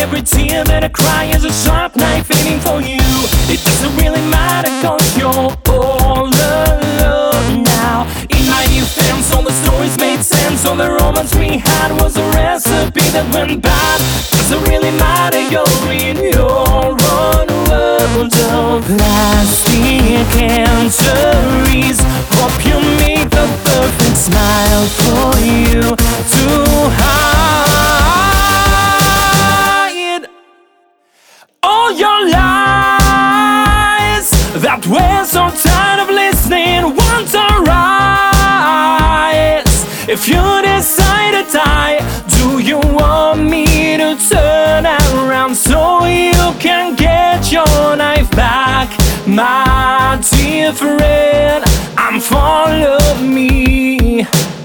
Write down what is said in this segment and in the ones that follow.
every tear that I cry is a sharp knife aiming for you. It doesn't really matter cause you're all alone now. In my defense, all the stories made sense. All the romance we had was a recipe that went bad. Doesn't really matter, you're in your own world of plastic canceries. Hope you make the perfect smile for you to hide all your lies that we're so tired of listening. Want to rise if you decide to die. Do you want me to turn around so you can get your knife back? My dear friend, I'm follow me.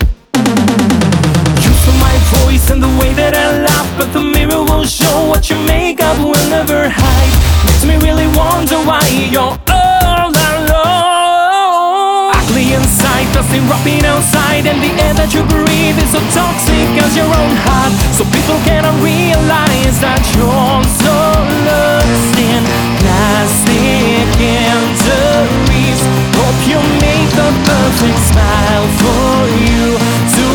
You feel my voice and the way that I laugh, but the mirror will show what your makeup will never hide. Makes me really wonder why you're all alone. Ugly inside, dusty rubbing outside, and the air that you breathe is so toxic as your own heart. So people cannot realize that you're so lost in plastic canceries. Hope you make the perfect smile for you to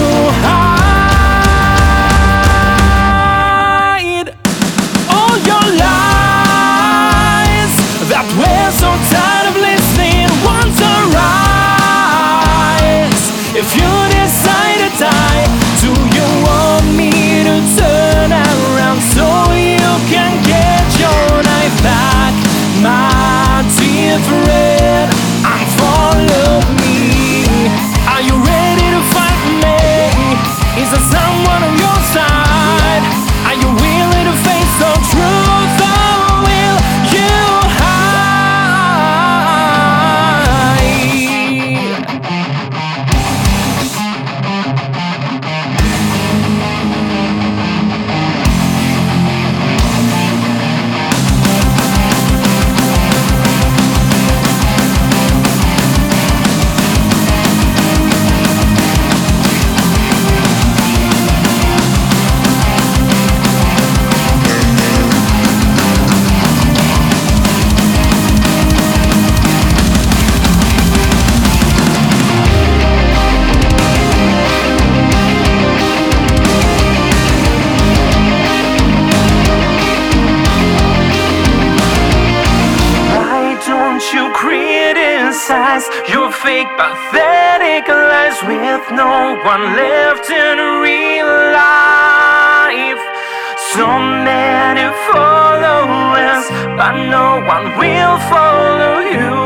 hide all your lies that we're so tired of listening. Want to rise if you decide to die. Do you want me to turn around so you can get your knife back? My dear friend, I'm follow me. Are you ready to fight me? Is there someone on your side? Are you willing to face the truth, or will you hide? You criticize your fake, pathetic lies with no one left in real life. So many followers, but no one will follow you.